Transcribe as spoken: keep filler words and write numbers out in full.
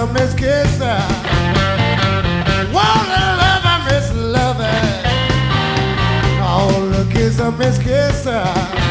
a miss kisser. Whoa, little lover, miss lover. Oh, look, it's a miss kisser.